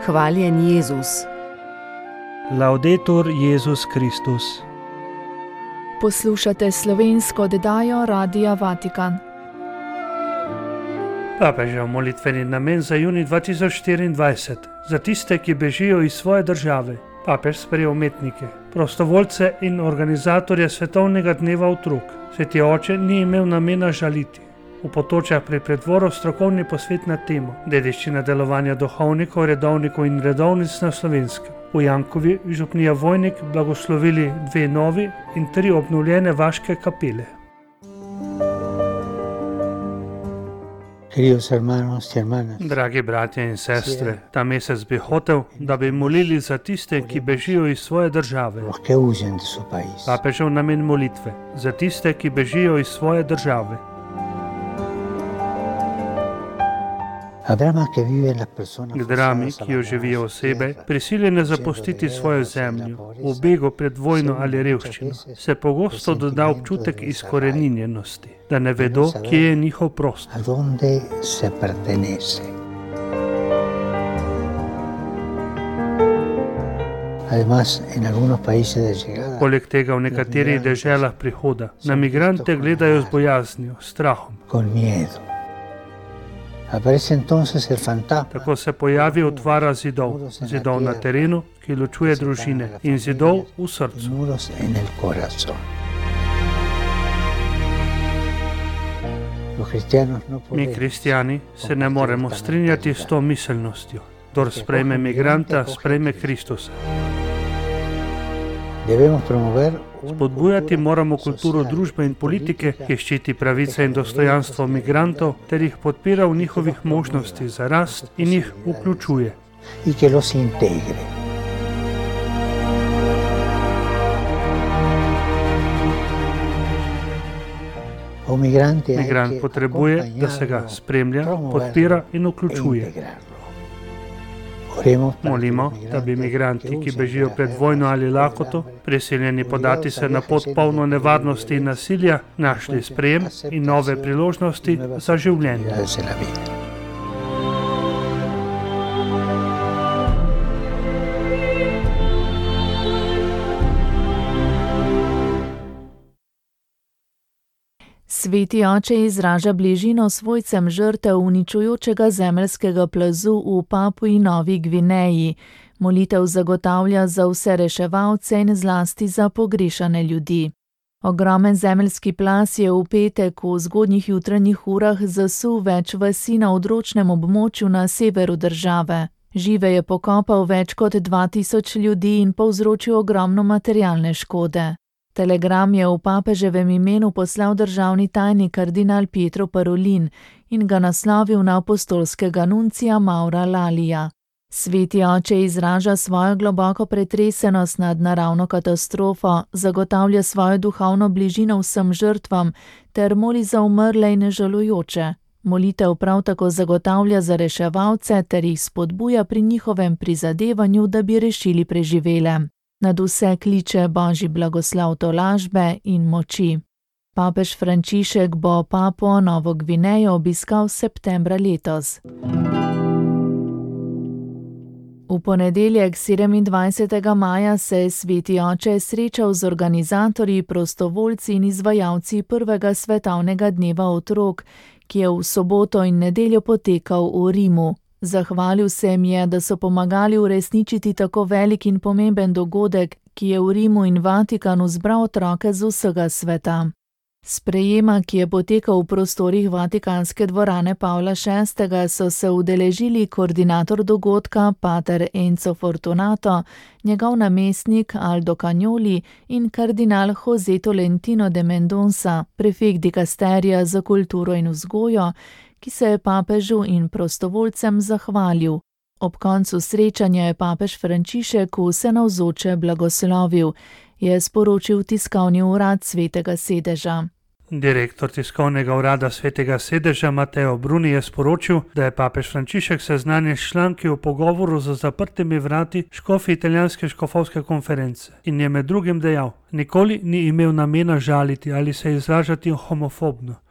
Hvaljen Jezus. Laudetur Jezus Kristus. Poslušate slovensko oddajo Radia Vatikan. Papežev molitveni namen za junij 2024. Za tiste, ki bežijo iz svoje države. Papež sprejel umetnike, prostovoljce in organizatorje svetovnega dneva otrok. Sveti oče ni imel namena žaliti. V Potočah pri predvoru strokovni posvet na temo dediščina delovanja duhovnikov, redovnikov in redovnic na Slovenskem. V Jankovi župnija Vojnik blagoslovili 2 novi in 3 obnovljene vaške kapele. Dragi bratje in sestre, ta mesec bi hotel, da bi molili za tiste, ki bežijo iz svoje države. Papežev namen molitve za tiste, ki bežijo iz svoje države. K drami, ki jo živijo osebe, prisiljene zapustiti svojo zemljo, v begu pred vojno ali revščino, se pogosto doda občutek izkoreninjenosti, da ne vedo, kje je njihov prostor. Poleg tega v nekaterih deželah prihoda na migrante gledajo z bojaznijo, strahom. Tako se pojavi utvara zidov na terenu, ki ločuje družine, in zidov v srcu. Mi, kristjani, se ne moremo strinjati s to miselnostjo. Kdor sprejme migranta, sprejme Kristusa. Spodbujati moramo kulturo družbe in politike, ki ščiti pravice in dostojanstvo migrantov ter jih podpira v njihovih možnosti za rast in jih vključuje. Migrant potrebuje, da se ga spremlja, podpira in vključuje. Molimo, da bi migranti, ki bežijo pred vojno ali lakoto, prisiljeni podati se na pot polno nevarnosti in nasilja, našli sprejem in nove priložnosti za življenje. Sveti oče izraža bližino svojcem žrtev uničujočega zemeljskega plazu v Papui Novi Gvineji. Molitev zagotavlja za vse reševalce in zlasti za pogrešane ljudi. Ogromen zemeljski plaz je v petek v zgodnjih jutranjih urah zasul več vasi na odročnem območju na severu države. Žive je pokopal več kot 2000 ljudi in povzročil ogromno materialne škode. Telegram je v papeževem imenu poslal državni tajnik kardinal Pietro Parolin in ga naslovil na apostolskega nuncija Maura Lalija. Sveti oče izraža svojo globoko pretresenost nad naravno katastrofo, zagotavlja svojo duhovno bližino vsem žrtvam ter moli za umrle in žalujoče. Molitev prav tako zagotavlja za reševalce ter jih spodbuja pri njihovem prizadevanju, da bi rešili preživele. Nad vse kliče Božji blagoslov tolažbe in moči. Papež Frančišek bo Papuo Novo Gvinejo obiskal septembra letos. V ponedeljek 27. maja se je sveti oče srečal z organizatorji, prostovoljci in izvajalci prvega svetovnega dneva otrok, ki je v soboto in nedeljo potekal v Rimu. Zahvalil se jim je, da so pomagali uresničiti tako velik in pomemben dogodek, ki je v Rimu in Vatikanu zbral otroke z vsega sveta. Sprejema, ki je potekal v prostorih Vatikanske dvorane Pavla VI, so se udeležili koordinator dogodka pater Enzo Fortunato, njegov namestnik Aldo Cagnoli in kardinal José Tolentino de Mendonça, prefekt dikasterija za kulturo in vzgojo, ki se je papežu in prostovoljcem zahvalil. Ob koncu srečanja je papež Frančišek vse navzoče blagoslovil, je sporočil tiskovni urad Svetega sedeža. Direktor tiskovnega urada Svetega sedeža Mateo Bruni je sporočil, da je papež Frančišek seznanjen s članki v pogovoru za zaprtimi vrati škofi italijanske škofovske konference in je med drugim dejal: nikoli ni imel namena žaliti ali se izražati homofobno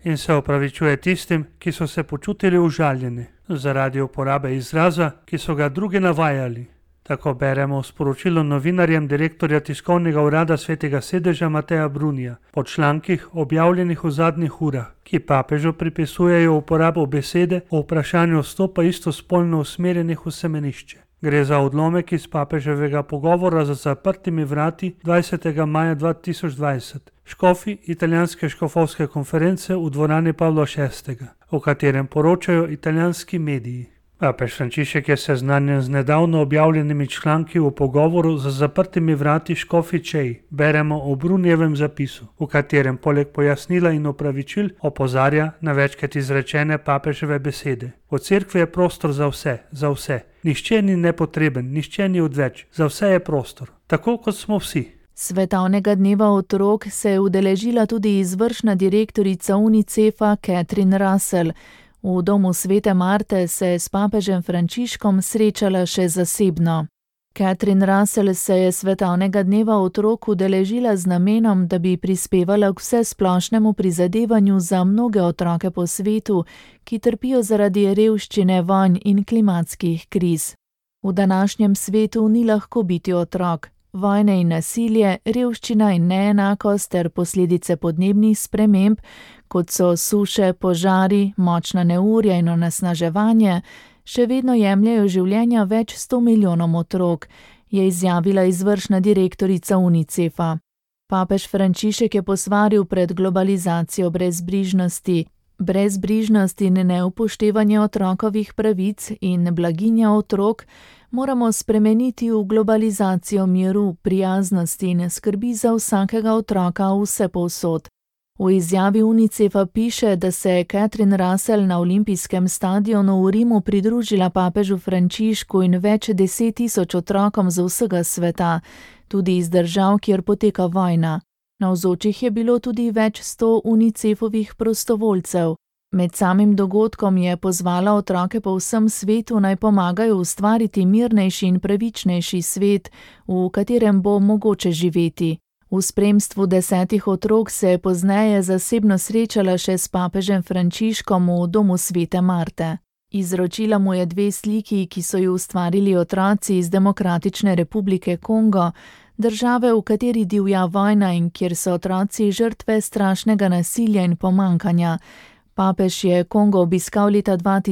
in se opravičuje tistim, ki so se počutili užaljeni zaradi uporabe izraza, ki so ga drugi navajali. Tako beremo v sporočilu novinarjem direktorja tiskovnega urada Svetega sedeža Mateja Brunija po člankih objavljenih v zadnjih urah, ki papežu pripisujejo uporabo besede o vprašanju vstopa istospolno usmerjenih v semenišče. Gre za odlomek iz papeževega pogovora za zaprtimi vrati 20. maja 2020, škofi italijanske škofovske konference v dvorani Pavla VI, o katerem poročajo italijanski mediji. Papež Frančišek je seznanjen z nedavno objavljenimi članki v pogovoru za zaprtimi vrati škofi Čej, beremo o Brunijevem zapisu, v katerem poleg pojasnila in opravičil opozarja na večkrat izrečene papeževe besede. V cerkvi je prostor za vse. Nihče ni nepotreben, nihče ni odveč, za vse je prostor, tako kot smo vsi. Svetovnega dneva otrok se je udeležila tudi izvršna direktorica Unicefa Catherine Russell. V domu Svete Marte se je s papežem Frančiškom srečala še zasebno. Catherine Russell se je Svetovnega dneva otrok udeležila z namenom, da bi prispevala k vsesplošnemu prizadevanju za mnoge otroke po svetu, ki trpijo zaradi revščine, vojn in klimatskih kriz. V današnjem svetu ni lahko biti otrok. Vojne in nasilje, revščina in neenakost ter posledice podnebnih sprememb, kot so suše, požari, močna neurja in onesnaževanje, še vedno jemljejo življenja več 100 milijonom otrok, je izjavila izvršna direktorica Unicefa. Papež Frančišek je posvaril pred globalizacijo brezbrižnosti. Brezbrižnost in neupoštevanje otrokovih pravic in blaginja otrok moramo spremeniti v globalizacijo miru, prijaznosti in skrbi za vsakega otroka vsepovsod. V izjavi Unicefa piše, da se je Catherine Russell na olimpijskem stadionu v Rimu pridružila papežu Frančišku in več 10 tisoč otrokom z vsega sveta, tudi iz držav, kjer poteka vojna. Navzočih je bilo tudi več 100 Unicefovih prostovoljcev. Med samim dogodkom je pozvala otroke po vsem svetu naj pomagajo ustvariti mirnejši in pravičnejši svet, v katerem bo mogoče živeti. V spremstvu 10 otrok se je pozneje zasebno srečala še s papežem Frančiškom v domu Svete Marte. Izročila mu je 2 sliki, ki so ju ustvarili otroci iz Demokratične republike Kongo, države, v kateri divja vojna in kjer so otroci žrtve strašnega nasilja in pomankanja. Papež je Kongo obiskal leta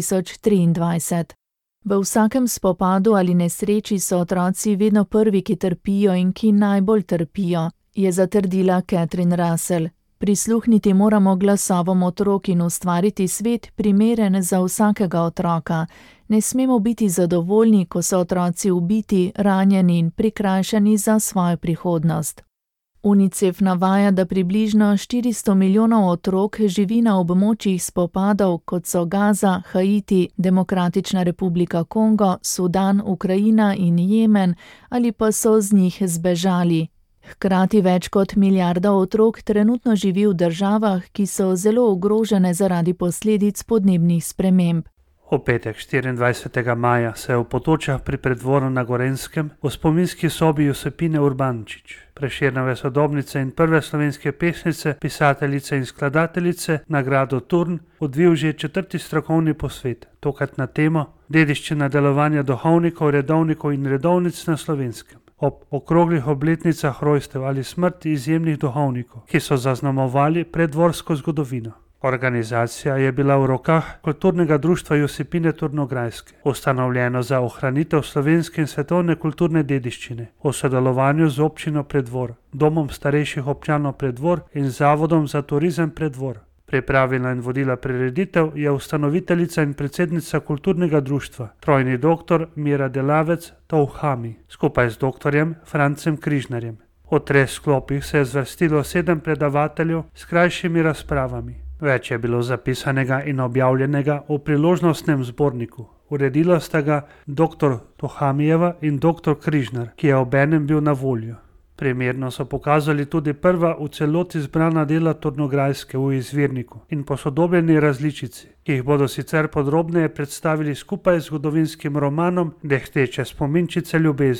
2023. V vsakem spopadu ali nesreči so otroci vedno prvi, ki trpijo in ki najbolj trpijo, je zatrdila Catherine Russell. Prisluhniti moramo glasovom otrok in ustvariti svet primeren za vsakega otroka. Ne smemo biti zadovoljni, ko so otroci ubiti, ranjeni in prikrajšani za svojo prihodnost. Unicef navaja, da približno 400 milijonov otrok živi na območjih spopadov, kot so Gaza, Haiti, Demokratična republika Kongo, Sudan, Ukrajina in Jemen, ali pa so z njih zbežali. Hkrati več kot milijarda otrok trenutno živi v državah, ki so zelo ogrožene zaradi posledic podnebnih sprememb. V petek 24. maja se je v Potočah pri Preddvoru na Gorenjskem v spominski sobi Josipine Urbančič, Prešernove sodobnice in prve slovenske pesnice, pisateljice in skladateljice, nagrado Turn, odvil že 4. strokovni posvet, tokrat na temo dediščina delovanja duhovnikov, redovnikov in redovnic na Slovenskem. Ob okroglih obletnicah rojstev ali smrti izjemnih duhovnikov, ki so zaznamovali preddvorsko zgodovino. Organizacija je bila v rokah Kulturnega društva Josipine Turnograjske, ustanovljeno za ohranitev slovenske in svetovne kulturne dediščine, v sodelovanju z občino Preddvor, Domom starejših občanov Preddvor in Zavodom za turizem Preddvor. Pripravila in vodila prireditev je ustanoviteljica in predsednica Kulturnega društva, trojni doktor Mira Delavec Touhami, skupaj z doktorjem Francem Križnarjem. V 3 sklopih se je zvrstilo 7 predavateljev s krajšimi razpravami. Več je bilo zapisanega in objavljenega v priložnostnem zborniku. Uredila sta ga dr. Touhamijeva in dr. Križnar, ki je obenem bil na voljo. Primerno so pokazali tudi prva v celoti zbrana dela Turnograjske v izvirniku in posodobljeni različici, ki jih bodo sicer podrobneje predstavili skupaj z zgodovinskim romanom Dehteče spominčice ljubezni.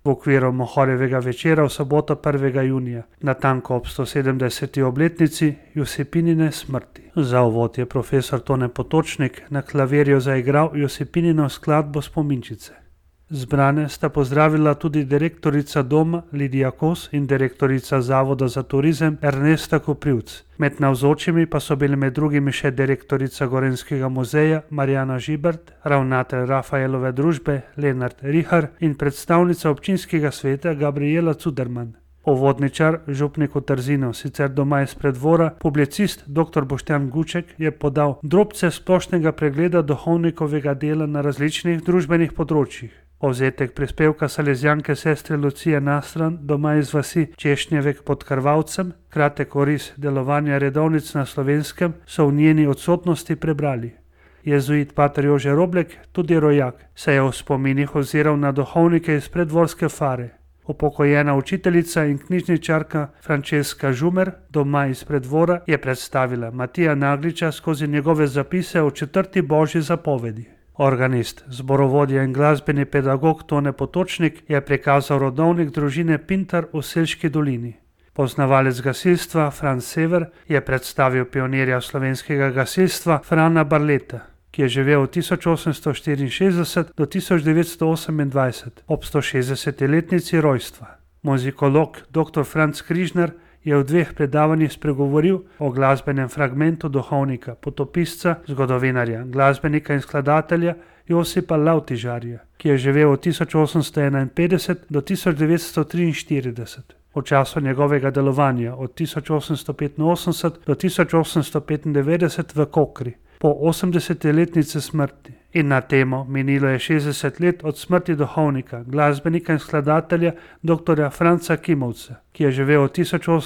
v okviru Mohorjevega večera v soboto 1. junija, natanko ob 170. obletnici Josipinine smrti. Za uvod je profesor Tone Potočnik na klavirju zaigral Josipinino skladbo Spominčice. Zbrane sta pozdravila tudi direktorica doma Lidija Kos in direktorica Zavoda za turizem Ernesta Koprivc. Med navzočimi pa so bili med drugimi še direktorica Gorenjskega muzeja Marjana Žibert, ravnatelj Rafaelove družbe Lenart Rihar in predstavnica občinskega sveta Gabriela Cuderman. Uvodničar, župnik v Trzinu, sicer doma iz predvora, publicist dr. Boštjan Guček je podal drobce splošnega pregleda duhovnikovega dela na različnih družbenih področjih. Povzetek prispevka salezjanke sestre Lucije Nastran doma iz vasi Češnjevek pod Krvavcem, kratek oris delovanja redovnic na Slovenskem, so v njeni odsotnosti prebrali. Jezuit pater Jože Roblek, tudi rojak, se je v spominih oziral na duhovnike iz predvorske Fare. Upokojena učiteljica in knjižničarka Frančeska Žumer, doma iz predvora, je predstavila Matija Nagliča skozi njegove zapise o 4. božji zapovedi. Organist, zborovodja in glasbeni pedagog Tone Potočnik je prikazal rodovnik družine Pintar v Selški dolini. Poznavalec gasilstva Franz Sever je predstavil pionirja slovenskega gasilstva Frana Barleta, ki je živel od 1864 do 1928 ob 160-letnici rojstva. Muzikolog dr. Franc Križnar je v 2 predavanjih spregovoril o glasbenem fragmentu duhovnika, potopisca, zgodovinarja, glasbenika in skladatelja Josipa Lavtižarja, ki je živel od 1851 do 1943. V času njegovega delovanja od 1885 do 1895 v Kokri, po 80-letnici smrti. In na temo minilo je 60 let od smrti duhovnika, glasbenika in skladatelja dr. Franca Kimovca, ki je živel od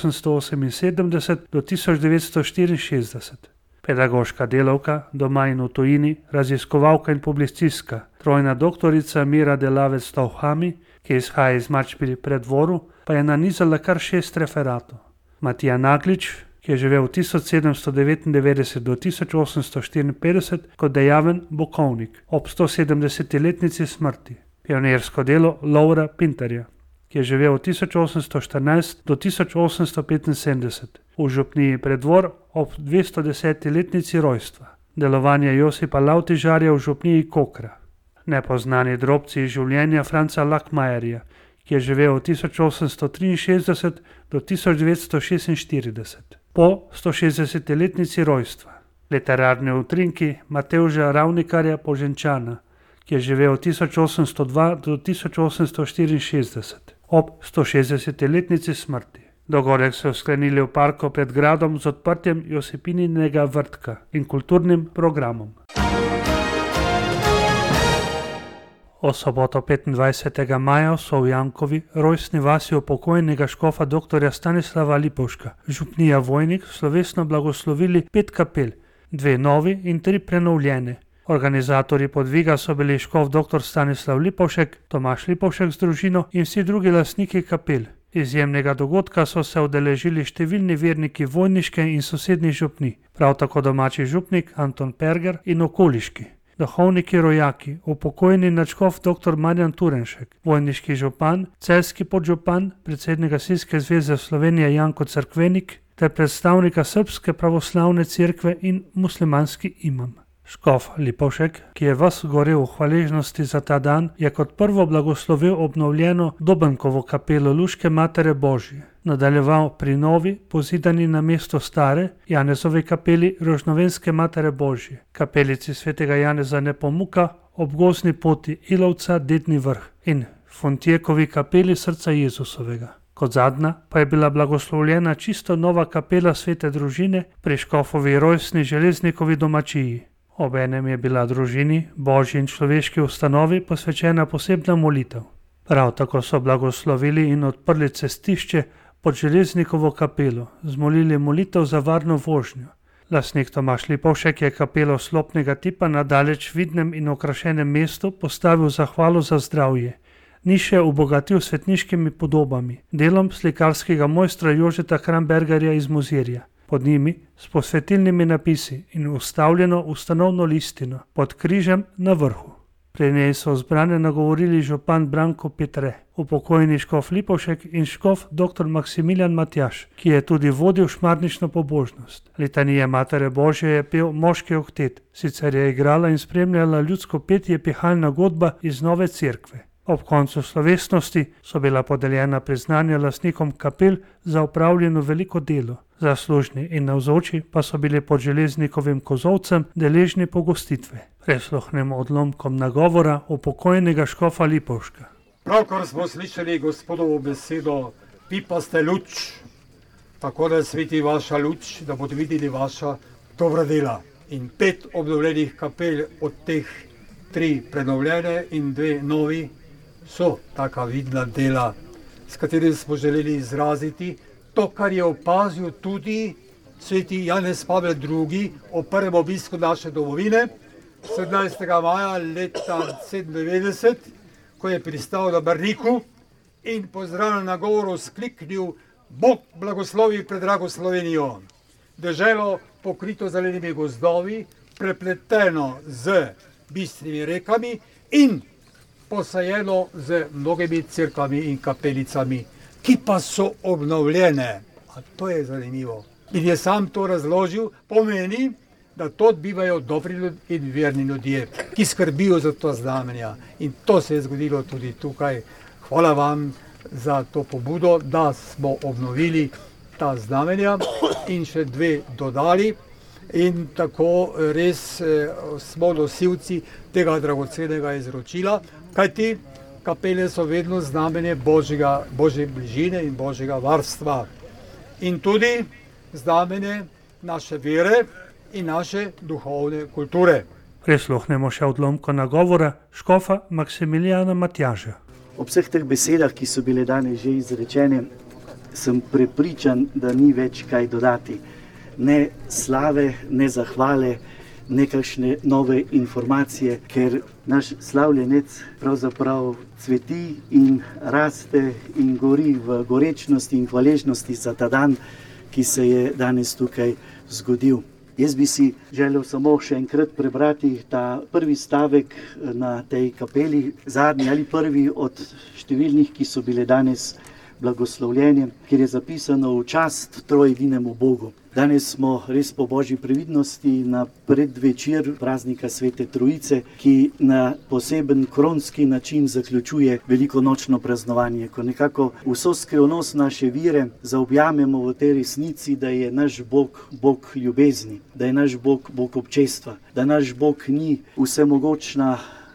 1878 do 1964. Pedagoška delavka, doma in v tujini, raziskovalka in publicistka, trojna doktorica Mira Delavec Tauhami, ki izhaja iz Mačpili predvoru, pa je nanizala kar 6 referatov. Matija Naglič, ki je živel od 1799 do 1854 kot dejaven bokovnik ob 170-letnici smrti. Pionirsko delo Lovra Pintarja, ki je živel od 1814 do 1875 v župniji Predvor ob 210-letnici rojstva. Delovanje Josipa Lavtižarja v župniji Kokra. Nepoznani drobci iz življenja Franca Lakmajerja, ki je živel od 1863 do 1946. Po 160-letnici rojstva. Literarni utrinki Matevža Ravnikarja Poženčana, ki je živel od 1802 do 1864, ob 160-letnici smrti. Dogodek so sklenili v parku pred gradom z odprtjem Josipininega vrtka in kulturnim programom. O soboto 25. maja so v Jankovi, rojstni vasi upokojnega škofa dr. Stanislava Lipovška, župnija Vojnik, slovesno blagoslovili 5 kapel, 2 novi in 3 prenovljene. Organizatorji podviga so bili škof dr. Stanislav Lipovšek, Tomaž Lipovšek z družino in vsi drugi lastniki kapel. Izjemnega dogodka so se udeležili številni verniki vojniške in sosednjih župnij, prav tako domači župnik Anton Perger in okoliški. Duhovniki rojaki, upokojeni nadškof dr. Marjan Turenšek, vojniški župan, celjski podžupan, predsednik Gasilske zveze Slovenije Janko Cerkvenik ter predstavnika Srbske pravoslavne cerkve in muslimanski imam. Škof Lipovšek, ki je ves gorel v hvaležnosti za ta dan, je kot prvo blagoslovil obnovljeno Dobenkovo kapelo Luške Matere Božje. Nadaljeval pri novi, pozidani na mesto stare, Janezovi kapeli Rožnovenske Matere Božje, kapelici svetega Janeza Nepomuka ob gozdni poti Ilovca Dedni vrh in Fontjekovi kapeli Srca Jezusovega. Kot zadnja pa je bila blagoslovljena čisto nova kapela svete družine pri škofovi rojstni železnikovi domačiji. Obenem je bila družini, božji in človeški ustanovi posvečena posebna molitev. Prav tako so blagoslovili in odprli cestišče pod železnikovo kapelo, zmolili molitev za varno vožnjo. Lastnik Tomaž Lipovšek je kapelo slopnega tipa na daleč vidnem in okrašenem mestu postavil zahvalo za zdravje. Ni še obogatil svetniškimi podobami, delom slikarskega mojstra Jožeta Krambergerja iz Mozirja. Pod njimi s posvetilnimi napisi in ustavljeno ustanovno listino pod križem na vrhu. Pri njej so zbrane nagovorili župan Branko Petre, upokojeni škof Lipovšek in škof dr. Maksimilijan Matjaž, ki je tudi vodil šmarnično pobožnost. Litanije Matere Božje je pel moški oktet, sicer je igrala in spremljala ljudsko petje pihalna godba iz Nove cerkve. Ob koncu slovesnosti so bila podeljena priznanja lastnikom kapel za opravljeno veliko delo. Zaslužni in navzoči pa so bili pod železnikovim kozolcem deležni pogostitve. Prisluhnemo odlomkom nagovora upokojnega škofa Lipovška. Pravkar smo slišali Gospodovo besedo, vi pa ste luč, tako da sveti vaša luč, da bodo videli vaša dobra dela. In 5 obnovljenih kapel, od teh 3 prenovljene in 2 novi, so taka vidna dela, s katerim smo želeli izraziti to, kar je opazil tudi sveti Janez Pavel II. O prvem obisku naše domovine, 17. maja leta 97, ko je pristal na Brniku in pozdravljen na govoru skliknil: Bog blagoslovi predrago Slovenijo, deželo pokrito zelenimi gozdovi, prepleteno z bistrimi rekami in posajeno z mnogimi cerkvami in kapelicami, ki pa so obnovljene. A to je zanimivo. In je sam to razložil, pomeni, da to odbivajo dobri in verni ljudje, ki skrbijo za to znamenja. In to se je zgodilo tudi tukaj. Hvala vam za to pobudo, da smo obnovili ta znamenja in še 2 dodali. In tako res smo nosilci tega dragocenega izročila, kajti kapele so vedno znamenje Božje bližine in Božjega varstva. In tudi znamenje naše vere in naše duhovne kulture. Prisluhnemo še odlomko nagovora škofa Maksimilijana Matjaža. Ob vseh teh besedah, ki so bile danes že izrečene, sem prepričan, da ni več kaj dodati. Ne slave, ne zahvale, ne kakšne nove informacije, ker naš slavljenec pravzaprav cveti in raste in gori v gorečnosti in hvaležnosti za ta dan, ki se je danes tukaj zgodil. Jaz bi si želel samo še enkrat prebrati ta prvi stavek na tej kapeli, zadnji ali prvi od številnih, ki so bile danes blagoslovljene, kjer je zapisano: v čast trojedinemu Bogu. Danes smo res po Božji previdnosti na predvečer praznika Svete Trojice, ki na poseben kronski način zaključuje velikonočno praznovanje, ko nekako vso skrivnost naše vire zaobjamemo v tej resnici, da je naš Bog Bog ljubezni, da je naš Bog Bog občestva, da naš Bog ni vsemogočna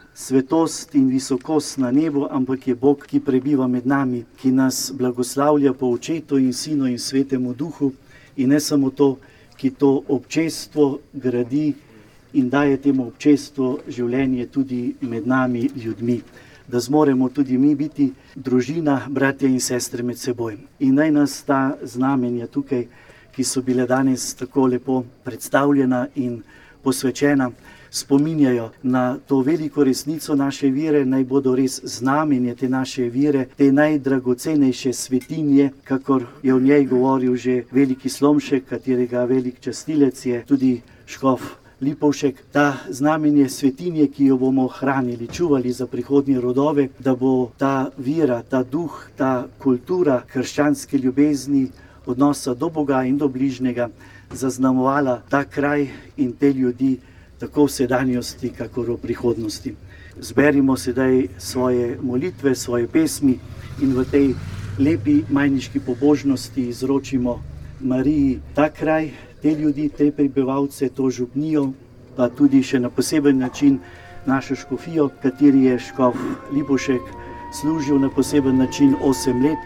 svetost in visokost na nebu, ampak je Bog, ki prebiva med nami, ki nas blagoslavlja po Očetu in Sinu in Svetemu Duhu. In ne samo to, ki to občestvo gradi in daje temu občestvu življenje tudi med nami ljudmi. Da zmoremo tudi mi biti družina, bratje in sestre med seboj. In naj nas ta znamenja tukaj, ki so bile danes tako lepo predstavljena in posvečena, spominjajo na to veliko resnico naše vire, naj bodo res znamenje te naše vire, te najdragocenejše svetinje, kakor je o njej govoril že veliki Slomšek, katerega velik častilec je tudi škof Lipovšek. Ta znamenje svetinje, ki jo bomo hranili, čuvali za prihodnje rodove, da bo ta vira, ta duh, ta kultura krščanske ljubezni, odnosa do Boga in do bližnjega zaznamovala ta kraj in te ljudi, tako v sedanjosti, kakor v prihodnosti. Zberimo sedaj svoje molitve, svoje pesmi in v tej lepi majniški pobožnosti izročimo Mariji ta kraj, te ljudi, te prebivalce, to župnijo, pa tudi še na poseben način našo škofijo, kateri je škof Lipovšek služil na poseben način 8 let.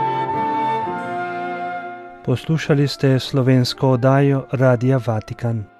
Poslušali ste slovensko oddajo Radia Vatikan.